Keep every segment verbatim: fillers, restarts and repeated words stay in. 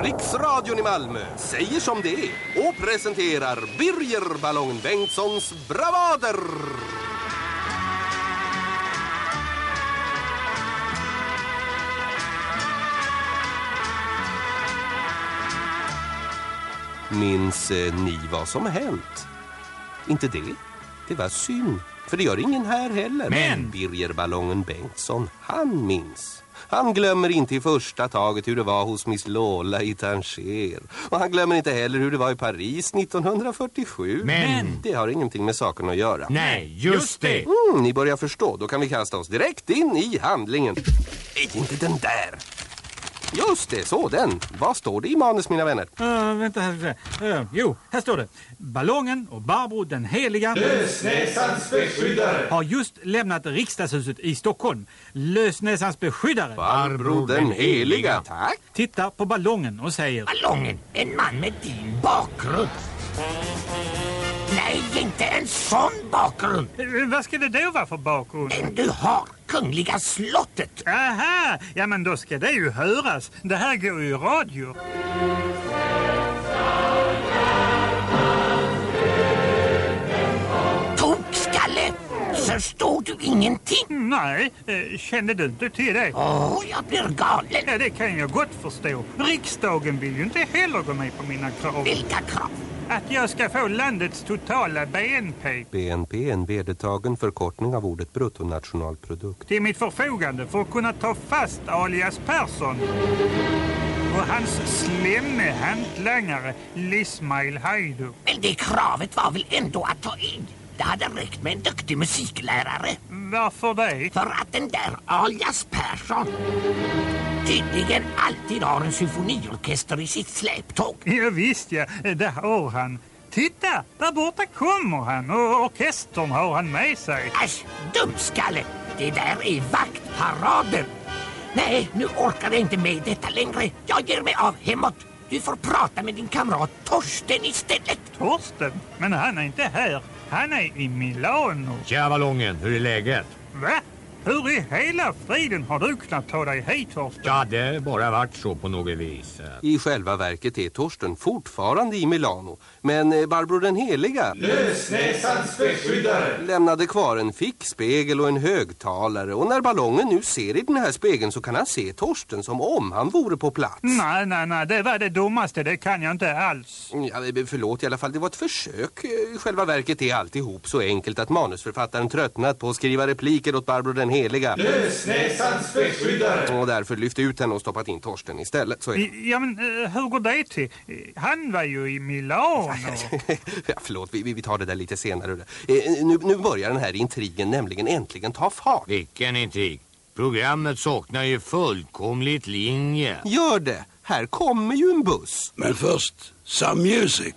Riksradion i Malmö säger som det är och presenterar Birger Ballongen Bengtssons bravader. Minns eh, ni vad som hänt? Inte det? Det var synd. För det gör ingen här heller. Men Birger Ballongen Bengtsson, han minns. Han glömmer inte i första taget hur det var hos Miss Lola i Tanger. Och han glömmer inte heller hur det var i Paris nittonhundrafyrtiosju. Men det har ingenting med saken att göra. Nej, just det. Mm, ni börjar förstå. Då kan vi kasta oss direkt in i handlingen. Inte den där. Just det, så den. Vad står det i manus, mina vänner? Uh, vänta här. Uh, jo, här står det. Ballongen och Barbro den heliga Lösnäsans beskyddare har just lämnat riksdagshuset i Stockholm. Lösnäsans beskyddare Barbro den heliga. Tack. tittar på ballongen och säger: Ballongen, en man med din bakgrund. Nej, inte en sån bakgrund. Uh, vad ska det då vara för bakgrund? Den du har, Kungliga slottet. Aha, ja men då ska det ju höras. Det här går ju i radio. Tokskalle, förstår du ingenting? Nej, eh, kände du inte till det? Åh, oh, jag blir galen. Ja, det kan jag gott förstå. Riksdagen vill ju inte heller gå med på mina krav. Vilka krav? Att jag ska få landets totala B N P. B N P är en vedertagen förkortning av ordet bruttonationalprodukt. Till mitt förfogande för att kunna ta fast alias Persson och hans slemme hantlangare Lismail Haidu. Men det kravet var väl ändå att ta in. Det hade räckt med en duktig musiklärare. Varför det? För att den där alias Persson tydligen alltid har en symfoniorkester i sitt släptåg. Ja visst, ja, det har han. Titta, där borta kommer han och orkestern har han med sig. Äsch, dumskalle. Det där är vaktparader. Nej, nu orkar jag inte med detta längre. Jag ger mig av hemåt. Du får prata med din kamrat Torsten istället. Torsten? Men han är inte här. Han är i Milano. Tja Ballongen, hur är läget? Va? Hur i hela friden har du kunnat ta dig hit, Torsten? Ja, det har bara varit så på något vis. I själva verket är Torsten fortfarande i Milano. Men Barbro den heliga Lösnäsans beskyddare lämnade kvar en fickspegel och en högtalare. Och när Ballongen nu ser i den här spegeln så kan han se Torsten som om han vore på plats. Nej, nej, nej, det var det dummaste. Det kan jag inte alls. Ja, förlåt i alla fall, det var ett försök. I själva verket är alltihop så enkelt att manusförfattaren tröttnat på att skriva repliker åt Barbro den heliga. Lösnäsans beskyddare Och därför lyfte ut henne och stoppat in Torsten istället. Så är det. Ja, men uh, hur går det till? Han var ju i Milano. Ja, förlåt, vi, vi tar det där lite senare. Eh, nu, nu börjar den här intrigen nämligen äntligen ta fart. Vilken intrig? Programmet saknar ju fullkomligt linje. Gör det. Här kommer ju en buss. Men först, some music.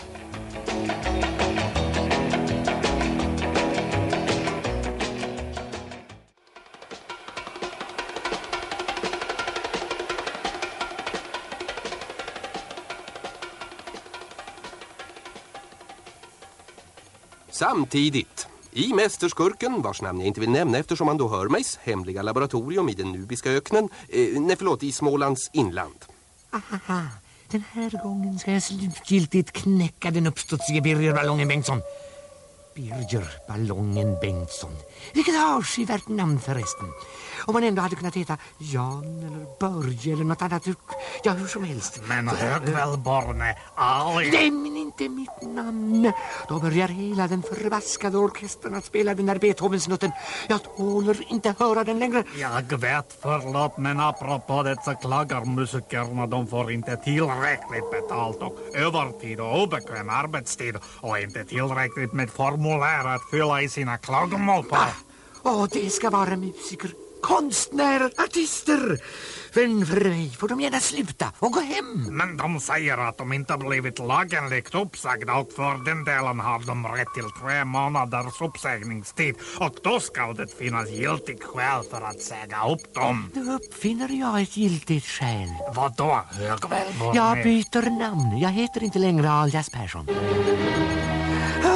Samtidigt, i mästerskurken, vars namn jag inte vill nämna eftersom han då hör mig, hemliga laboratorium i den nubiska öknen, eh, nej förlåt, i Smålands inland. Aha, den här gången ska jag slutgiltigt knäcka den uppstudsige Birger Ballongen Bengtsson. Birger Ballongen Bengtsson. Vilket avskyvärt namn förresten. Om man ändå hade kunnat heta Jan eller Börje eller något annat. Ja, hur som helst. Men hör väl, Borne, Ali. Nämn inte mitt namn. Då börjar hela den förvaskade orkestern att spela den där Beethovensnutten. Jag tåler inte höra den längre. Jag vet, förlåt, men apropå det så klagar musikerna. De får inte tillräckligt betalt och övertid och obekväm arbetstid. Och inte tillräckligt med formulär att fylla i sina klagomål på. Åh, det ska vara musiker, konstnärer, artister. Men för mig får de gärna sluta och gå hem. Men de säger att de inte blivit lagenligt uppsagda och för den delen har de rätt till tre månaders uppsägningstid. Och då ska det finnas giltigt skäl för att säga upp dem. Då uppfinner jag ett giltigt skäl. Vadå? Högväl? Jag byter namn. Jag heter inte längre alias Persson.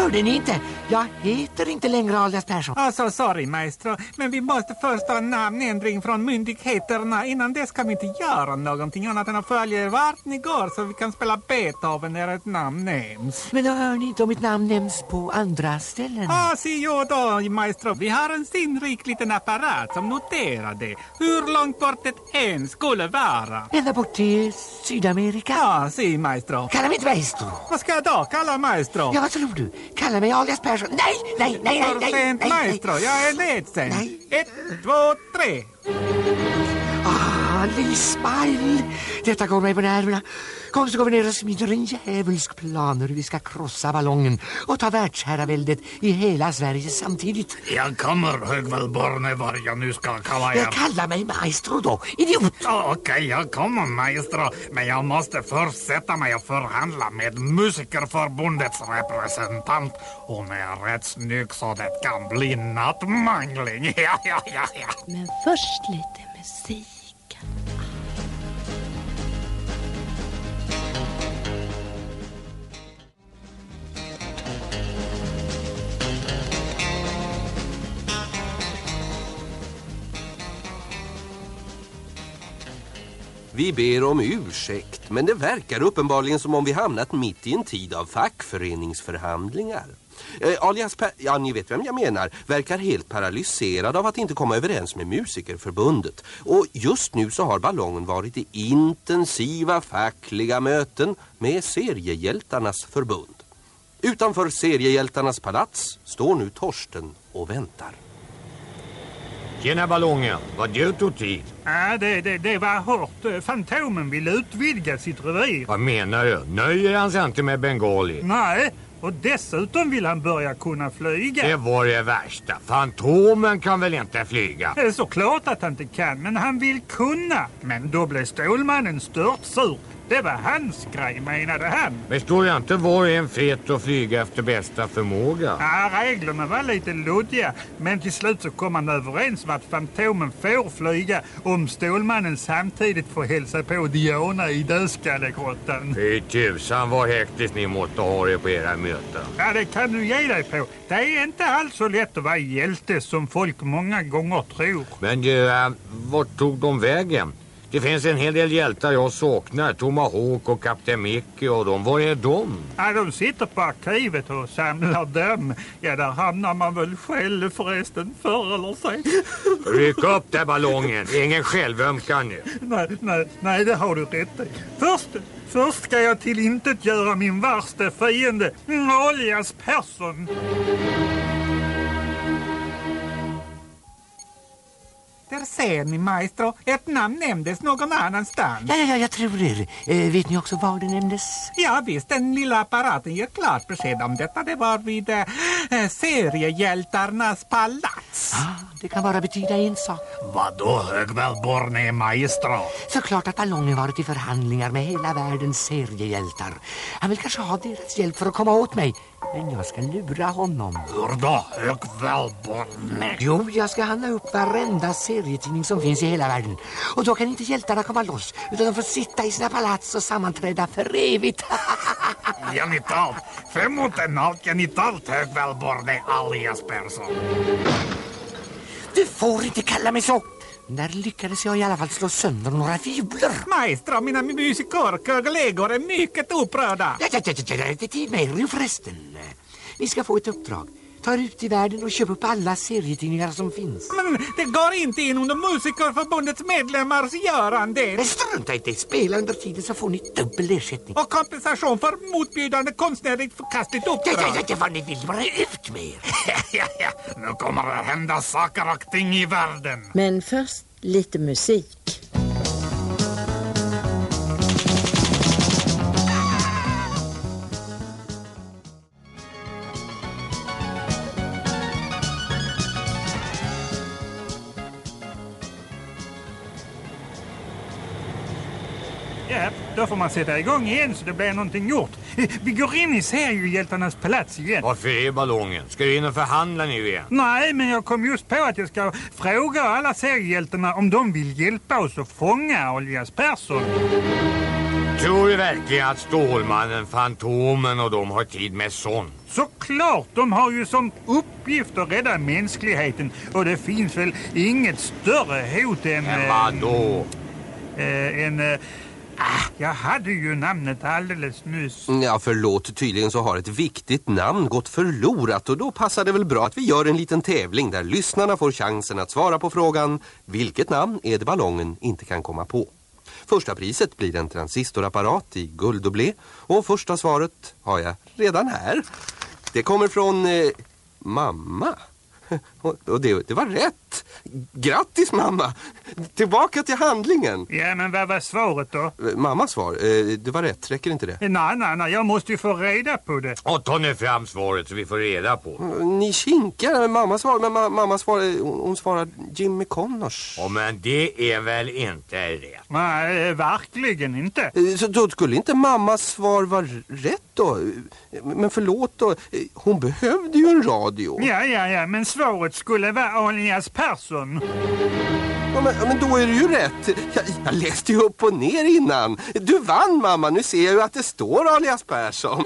hörde ni inte? Jag heter inte längre Alias Persson. Alltså, sorry maestro, men vi måste först ha en namnändring från myndigheterna. Innan dess kan vi inte göra någonting annat än att följa vart ni går så vi kan spela Beethoven när ett namn nämns. Men då hör ni inte om mitt namn nämns på andra ställen? Ah, si jo då, maestro. Vi har en sinnrik liten apparat som noterar det. Hur långt bort det än skulle vara. Ända bort till Sydamerika? Ja, ah, si maestro. Kalla mig inte maestro. Vad ska jag då kalla maestro? Ja, vad tror du? Kalla mig Alias Persson. Nej, nej, nej, nej, nej, sent, nej, maestro. nej. Jag är ledsen. Nej. Ett, två, tre. Ah, Lismail. Detta går mig på nerverna. Kom så går vi ner och smider en djävulsk plan hur vi ska krossa ballongen och ta världsherraväldet i hela Sverige samtidigt. Jag kommer, Högvallborne, vad jag nu ska kalla er. Jag kallar mig maestro då, idiot. Oh, Okej, okay, jag kommer, maestro. Men jag måste först sätta mig och förhandla med Musikerförbundets representant. Hon är rätt snygg så det kan bli nattmangling. Ja, ja, ja, ja. Men först lite musik. Vi ber om ursäkt, men det verkar uppenbarligen som om vi hamnat mitt i en tid av fackföreningsförhandlingar. Eh, alias per, ja, ni vet vem jag menar, verkar helt paralyserad av att inte komma överens med Musikerförbundet. Och just nu så har ballongen varit i intensiva fackliga möten med Seriehjältarnas förbund. Utanför Seriehjältarnas palats står nu Torsten och väntar. Tjena ballongen, vad du tog tid? Ja, det, det, det var hårt. Fantomen vill utvidga sitt revir. Vad menar du? Nöjer han sig inte med Bengali? Nej, och dessutom vill han börja kunna flyga. Det var det värsta. Fantomen kan väl inte flyga? Det är så klart att han inte kan, men han vill kunna. Men då blev Stålmannen störtsur. Det var hans grej, menade han. Men står det inte var och en fritt att flyga efter bästa förmåga? Ja, reglerna var lite luddiga. Men till slut så kom man överens om att Fantomen får flyga om Stålmannen samtidigt får hälsa på Diana i Dödskallegrottan. Fy tusan vad hektiskt ni måste ha det på era möten. Ja, det kan du ge dig på. Det är inte alls så lätt att vara hjälte som folk många gånger tror. Men du, äh, vart tog de vägen? Det finns en hel del hjältar jag saknar. Tomahawk och Kapten Mickey och de. Var är de? Ja, de sitter på arkivet och samlar dem. Ja, där hamnar man väl själv förresten förr eller sen. Ryck upp där ballongen. Ingen självömkan nu. Nej, nej, nej, det har du rätt i. Först, först ska jag till intet göra min värsta fiende, Alias Persson. Där ser ni, maestro. Ett namn nämndes någon annanstans. Ja, ja, jag tror det. Eh, vet ni också var det nämndes? Ja, visst. Den lilla apparaten ger klart besked om detta. Det var vid eh, Seriehjältarnas palats. Ja, det kan bara betyda en sak. Vadå, Högvallborne, maestro? Såklart att ballongen varit i förhandlingar med hela världens seriehjältar. Han vill kanske ha deras hjälp för att komma åt mig. Men jag ska lura honom. Hur då, Högvallborne? Jo, jag ska handla upp varenda serietidning som finns i hela världen. Och då kan inte hjältarna komma loss, utan de får sitta i sina palats och sammanträda för evigt. Genitalt. Femmontenalt genitalt, Högvallborne, Alias Persson. Du får inte kalla mig så. Där lyckades jag i alla fall slå sönder några fibler. Maestro, mina musikerkollegor är mycket upprörda. Ja, ja, ja, ja, ja, det är till mig ju förresten. Ni ska få ett uppdrag. Ta ut i världen och köp upp alla serietidningar som finns. Men det går inte in under Musikerförbundets medlemmars görande. Men strunta inte, spela under tiden så får ni dubbel ersättning. Och kompensation för motbjudande konstnärligt förkastligt uppdrag. Ja, ja, ja, ja, vad ni vill, bara ut med er. ja, ja, nu kommer det hända saker och ting i världen. Men först lite musik. Ja, då får man sätta igång igen så det blir någonting gjort. Vi går in i Seriehjältarnas palats igen. Varför är ballongen? Ska du in och förhandla nu igen? Nej, men jag kom just på att jag ska fråga alla seriehjältarna om de vill hjälpa oss att fånga Alias Persson. Tror du verkligen att Stålmannen, Fantomen och de har tid med sånt? Såklart, de har ju som uppgift att rädda mänskligheten. Och det finns väl inget större hot än... Men vadå? Äh, en... Äh, jag hade ju namnet alldeles nyss. Ja, förlåt. Tydligen så har ett viktigt namn gått förlorat. Och då passar det väl bra att vi gör en liten tävling där lyssnarna får chansen att svara på frågan: vilket namn är det ballongen inte kan komma på? Första priset blir en transistorapparat i guld och blé. Och första svaret har jag redan här. Det kommer från eh, mamma. Och det, det var rätt. Grattis, mamma. Tillbaka till handlingen. Ja, men vad var svaret då? Mammas svar, eh, det var rätt. Räcker inte det? Nej, nej, nej. Jag måste ju få reda på det. Och ta nu fram svaret så vi får reda på. Ni kinkar mammas svar, men ma- mamma svar, hon svarar Jimmy Connors. Ja, men det är väl inte rätt? Nej, verkligen inte. Så då skulle inte mammas svar vara rätt då? Men förlåt då, hon behövde ju en radio. Ja, ja, ja, men svaret skulle vara Alias Persson. Ja, men, men då är det ju rätt. Jag, jag läste ju upp och ner innan. Du vann, mamma. Nu ser jag ju att det står Alias Persson.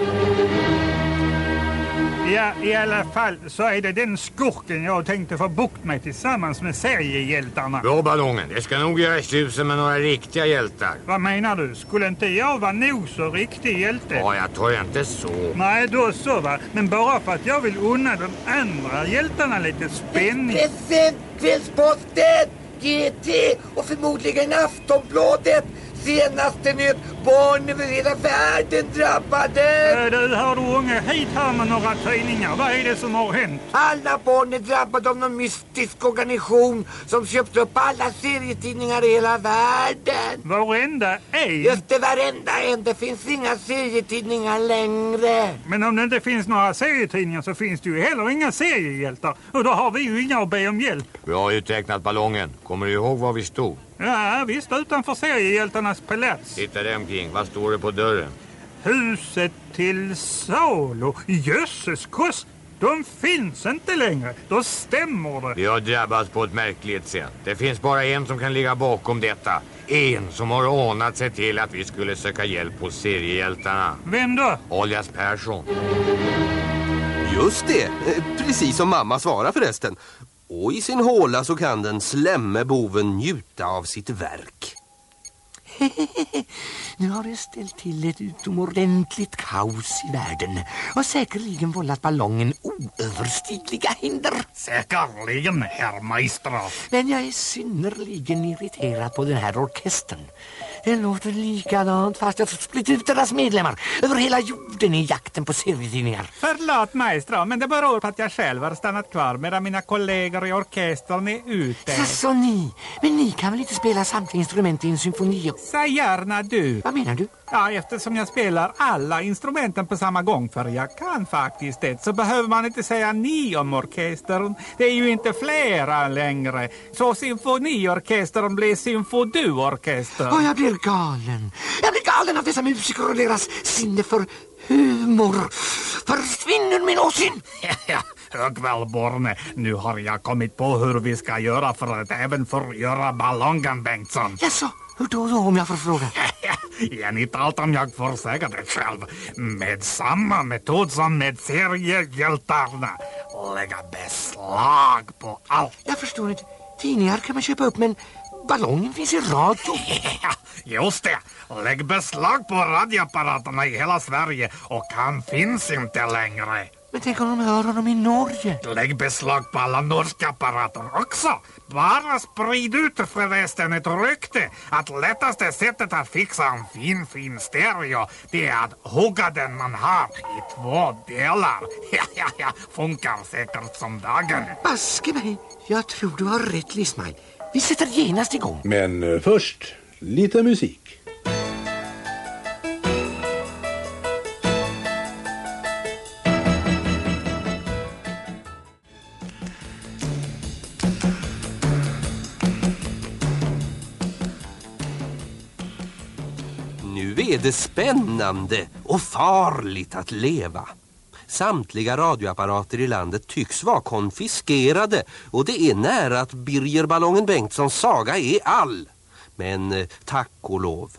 Ja, i alla fall så är det den skurken jag tänkte få bukt med tillsammans med seriehjältarna. Bra, ballongen. Det ska nog göra tjusen med några riktiga hjältar. Vad menar du? Skulle inte jag vara nog så riktig hjälte? Ja, jag tar inte så. Nej, då så va. Men bara för att jag vill unna de andra hjältarna lite spänning. Expressen, Kvällsposten, G T och förmodligen Aftonbladet. Senaste nytt, barn över hela världen drabbade. Äh, du, hör du unge hit här med några tidningar. Vad är det som har hänt? Alla barn är drabbade av någon mystisk organisation som köpt upp alla serietidningar i hela världen. Varenda en? Just det, varenda en. Det finns inga serietidningar längre. Men om det inte finns några serietidningar så finns det ju heller inga seriehjältar. Och då har vi ju inga att be om hjälp. Bra uträknat, ballongen. Kommer du ihåg var vi stod? Ja, visst, utanför seriehjältarnas palats. Titta dig omkring. Vad står det på dörren? Huset till salu. Jösses kost. De finns inte längre. Då stämmer det. Vi har drabbats på ett märkligt sätt. Det finns bara en som kan ligga bakom detta. En som har anat sig till att vi skulle söka hjälp hos seriehjältarna. Vem då? Alias Persson. Just det. Precis som mamma svarar förresten. Och i sin håla så kan den slämme boven njuta av sitt verk. Nu har det ställt till ett utomordentligt kaos i världen och säkerligen vållat ballongen oöverstigliga hinder. Säkerligen, herr Maestro. Men jag är synnerligen irriterad på den här orkestern. Det låter likadant fast jag splitt ut deras medlemmar över hela jorden i jakten på serietidningar. Förlåt, Maestro, men det beror på att jag själv har stannat kvar medan mina kollegor i orkestern är ute. Så, så ni, men ni kan väl inte spela samtliga instrument i en symfoni? Säg gärna du. Vad menar du? Ja, eftersom jag spelar alla instrumenten på samma gång, för jag kan faktiskt det, så behöver man inte säga ni om orkestern. Det är ju inte flera längre. Så symfoniorkestern blir symfoduorkester. Åh, jag blir galen. Jag blir galen av dessa musiker och deras sinne för humor. Försvinner min åsyn. Ja, högväl Borne. Nu har jag kommit på hur vi ska göra för att även förgöra ballongen, Bengtsson. Jaså, hur då, då om jag får fråga? Ja, inte allt om jag får säga det själv. Med samma metod som med seriehjältarna. Lägga beslag på allt. Jag förstår inte. Tidningar kan man köpa upp, men ballongen finns i radio. Ja, just det. Lägg beslag på radioapparaterna i hela Sverige och han finns inte längre. Men tänk om de hör honom i Norge. Lägg beslag på alla norska apparater också. Bara sprid ut förresten ett rykte att lättaste sättet att fixa en fin, fin stereo, det är att hugga den man har i två delar. Ja, ja, ja. Funkar säkert som dagen. Baske mig. Jag tror du har rätt, Lismaj. Vi sätter genast igång. Men eh, först, lite musik. Nu är det spännande och farligt att leva. Samtliga radioapparater i landet tycks vara konfiskerade och det är nära att Birger Ballongen Bengtssons saga är all. Men eh, tack och lov,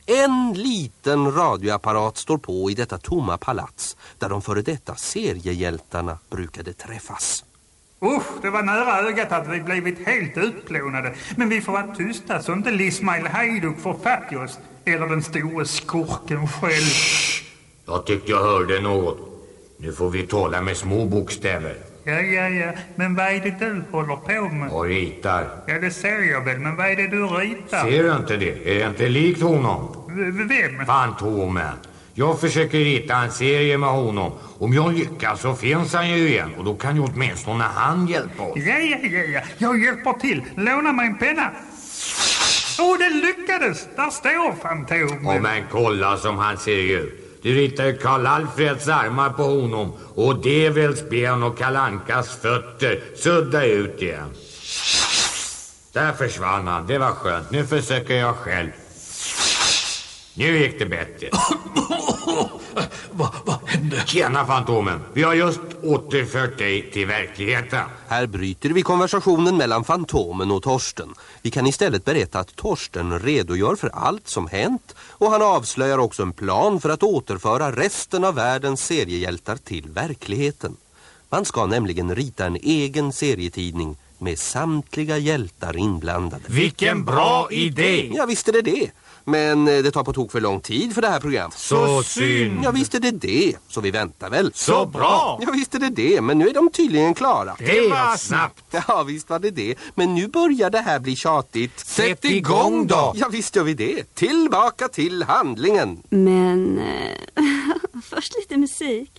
En liten radioapparat står på i detta tomma palats där de före detta seriehjältarna brukade träffas. Usch, det var nära ögat att vi blivit helt utplånade. Men vi får vara tysta så inte Ismail Hayduk får fatt i oss. Eller den stora skurken själv. Jag tyckte jag hörde något. Nu får vi tala med små bokstäver. Ja, ja, ja. Men vad är det du håller på med? Och ritar. Ja, det ser jag väl. Men vad är det du ritar? Ser du inte det? Är det inte likt honom? V- vem? Fantomen. Jag försöker rita en serie med honom. Om jag lyckas så finns han ju igen. Och då kan ju åtminstone han hjälpa oss. Ja, ja, ja, ja. Jag hjälper till. Låna mig en penna. Åh, oh, det lyckades. Där står Fantomen. Ja, men kolla som han ser ut. Du ritar ju Karl Alfreds armar på honom. Och Devils ben och Kalle Ankas fötter sudda ut igen. Där försvann han. Det var skönt. Nu försöker jag själv. Nu gick det bättre. Vad va hände? Tjena Fantomen. Vi har just återfört dig till verkligheten. Här bryter vi konversationen mellan Fantomen och Torsten. Vi kan istället berätta att Torsten redogör för allt som hänt och han avslöjar också en plan för att återföra resten av världens seriehjältar till verkligheten. Man ska nämligen rita en egen serietidning med samtliga hjältar inblandade. Vilken bra idé! Ja, visst är det det. Men det tar på tok för lång tid för det här programmet. Så synd! Ja, visst är det det. Så vi väntar väl. Så bra! Ja, visst är det det. Men nu är de tydligen klara. Det var snabbt! Ja, visst var det det. Men nu börjar det här bli tjatigt. Sätt igång då! Ja, visst gör vi det. Tillbaka till handlingen. Men eh, först lite musik.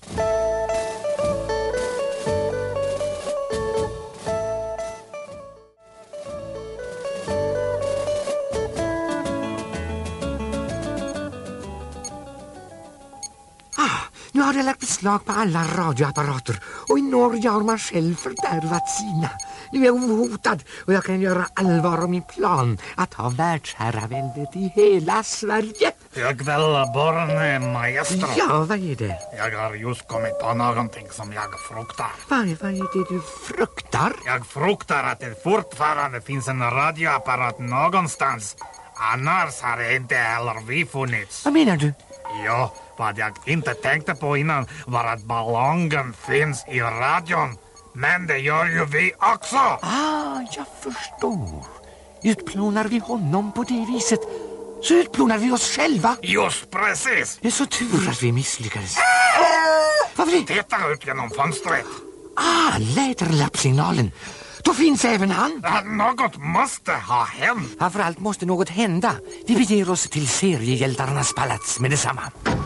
Nu har jag lagt beslag på alla radioapparater och i Norge har man själv fördärvat sina. Nu är jag ohotad och jag kan göra allvar om min plan att ha världsherraväldet i hela Sverige. Jag vill bara, maestro. Ja, vad är det? Jag har just kommit på någonting som jag fruktar. Vad, vad är det du fruktar? Jag fruktar att det fortfarande finns en radioapparat någonstans. Annars har det inte heller vi funnits. Vad menar du? Ja, vad jag inte tänkte på innan var att ballongen finns i radion. Men det gör ju vi också. Ah, jag förstår. Utplånar vi honom på det viset så utplånar vi oss själva. Just precis. Det är så tur att vi misslyckades. Varför det? Titta ut genom fönstret. Ah, läderlappsignalen. Då finns även han. Något måste ha hänt. Framförallt måste något hända. Vi beger oss till seriehjältarnas palats med detsamma.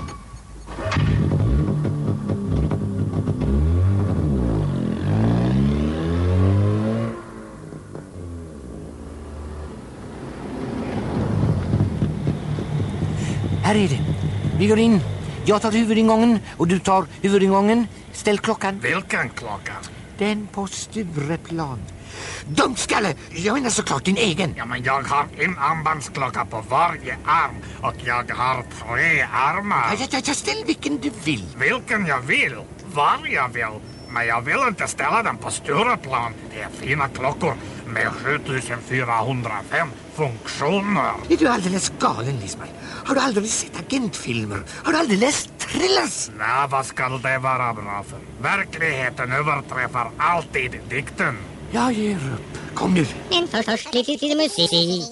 Här är det. Vi går in. Jag tar huvudingången och du tar huvudingången. Ställ klockan. Vilken klocka? Den på Stureplan. Dumskalle, jag menar såklart din egen. Ja, men jag har en armbandsklocka på varje arm och jag har tre armar. Ja, ja, ja, ställ vilken du vill. Vilken jag vill, var jag vill. Men jag vill inte ställa den på Stureplan. Det är fina klockor med sjutusen fyrahundrafem funktioner. Är du alldeles galen, Lisman? Har du aldrig sett agentfilmer? Har du aldrig läst thrillers? Nej, vad ska det vara bra för? Verkligheten överträffar alltid dikten. Jag ger upp. Kom nu. Men först, först lite, lite musik.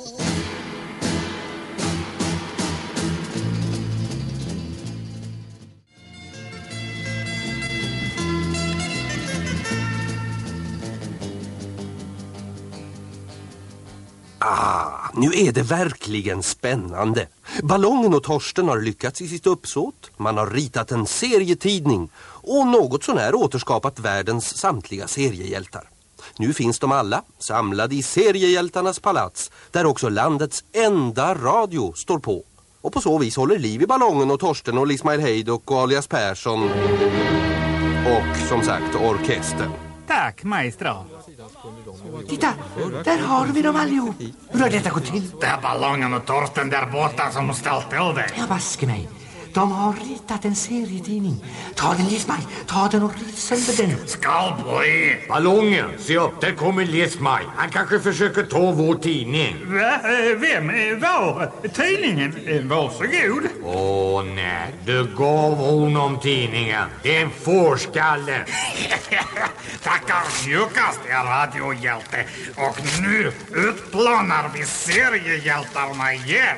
Ah, nu är det verkligen spännande. Ballongen och Torsten har lyckats i sitt uppsåt. Man har ritat en serietidning och något sån här återskapat världens samtliga seriehjältar. Nu finns de alla samlade i seriehjältarnas palats där också landets enda radio står på. Och på så vis håller liv i ballongen och Torsten och Ismail Hayduk och Alias Persson och som sagt orkestern. Tack, maestro. Titta, där har vi dem allihop. Hur har detta gått till? Det är ballongen och Torsten där borta som ställt till det. Jag vaskar mig. De har ritat en serietidning. Ta den, Lismaj. Ta den och riv sönder den. Skalborg! Ballongen, se upp, där kommer Lismaj. Han kanske försöker ta vår tidning. Va? Vem? Var? Tidningen? Varsågod. Åh nej, du gav honom tidningen. Det är en fårskalle. Tackar mjukast, er radiohjälte. Och nu utplanar vi seriehjältarna igen.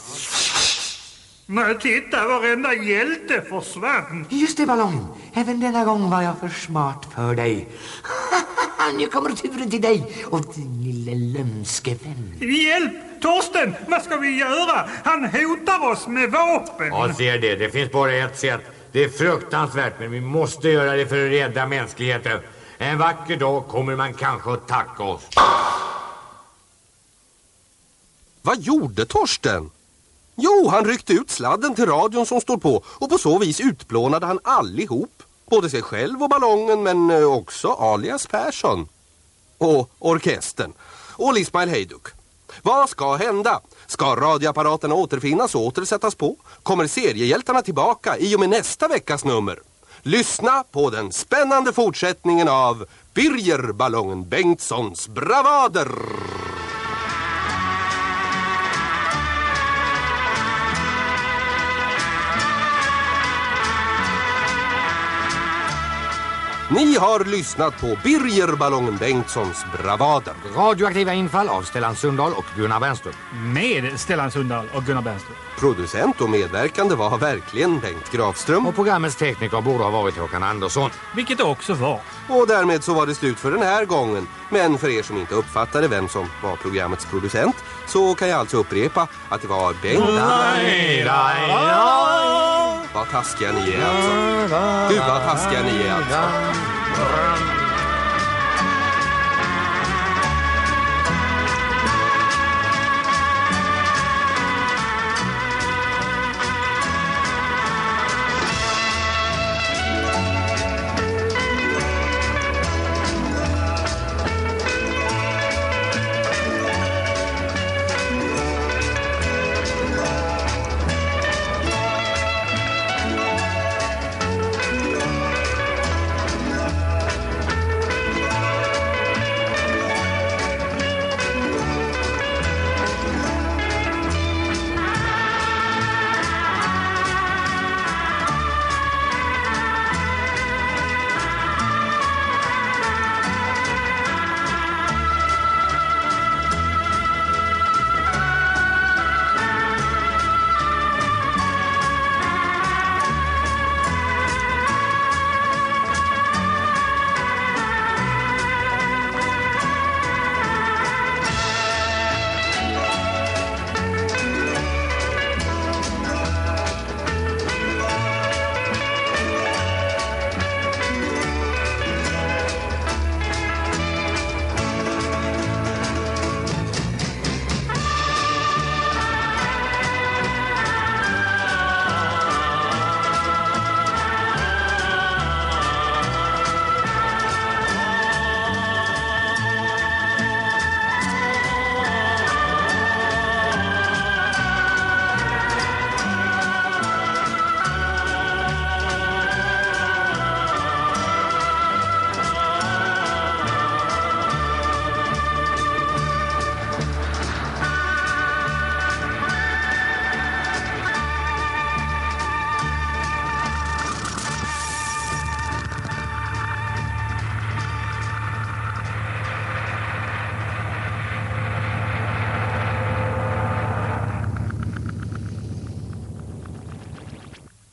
Nej, titta, varenda hjälte försvann. Just det, Ballongen. Även denna gång var jag för smart för dig. Nu kommer turen till dig och din lilla lömske vän. Hjälp! Torsten, vad ska vi göra? Han hotar oss med vapen. Ja, ser det. Det finns bara ett sätt. Det är fruktansvärt, men vi måste göra det för att rädda mänskligheten. En vacker dag kommer man kanske att tacka oss. Vad gjorde Torsten? Jo, han ryckte ut sladden till radion som står på och på så vis utplånade han allihop. Både sig själv och ballongen, men också alias Persson. Och orkestern. Och Lismail Hejduk. Vad ska hända? Ska radioapparaterna återfinnas och återsättas på? Kommer seriehjältarna tillbaka i och med nästa veckas nummer? Lyssna på den spännande fortsättningen av Birger Ballongen Bengtssons bravader! Ni har lyssnat på Birger Ballongen Bengtssons bravader. Radioaktiva infall av Stellan Sundahl och Gunnar Bernström. Med Stellan Sundahl och Gunnar Bernström. Producent och medverkande var verkligen Bengt Grafström. Och programmets tekniker borde ha varit Håkan Andersson. Vilket det också var. Och därmed så var det slut för den här gången. Men för er som inte uppfattade vem som var programmets producent, så kan jag alltså upprepa att det var Bengt. Nej, nej, nej. Vad taskiga ni är alltså. Gud vad taskiga ni är alltså.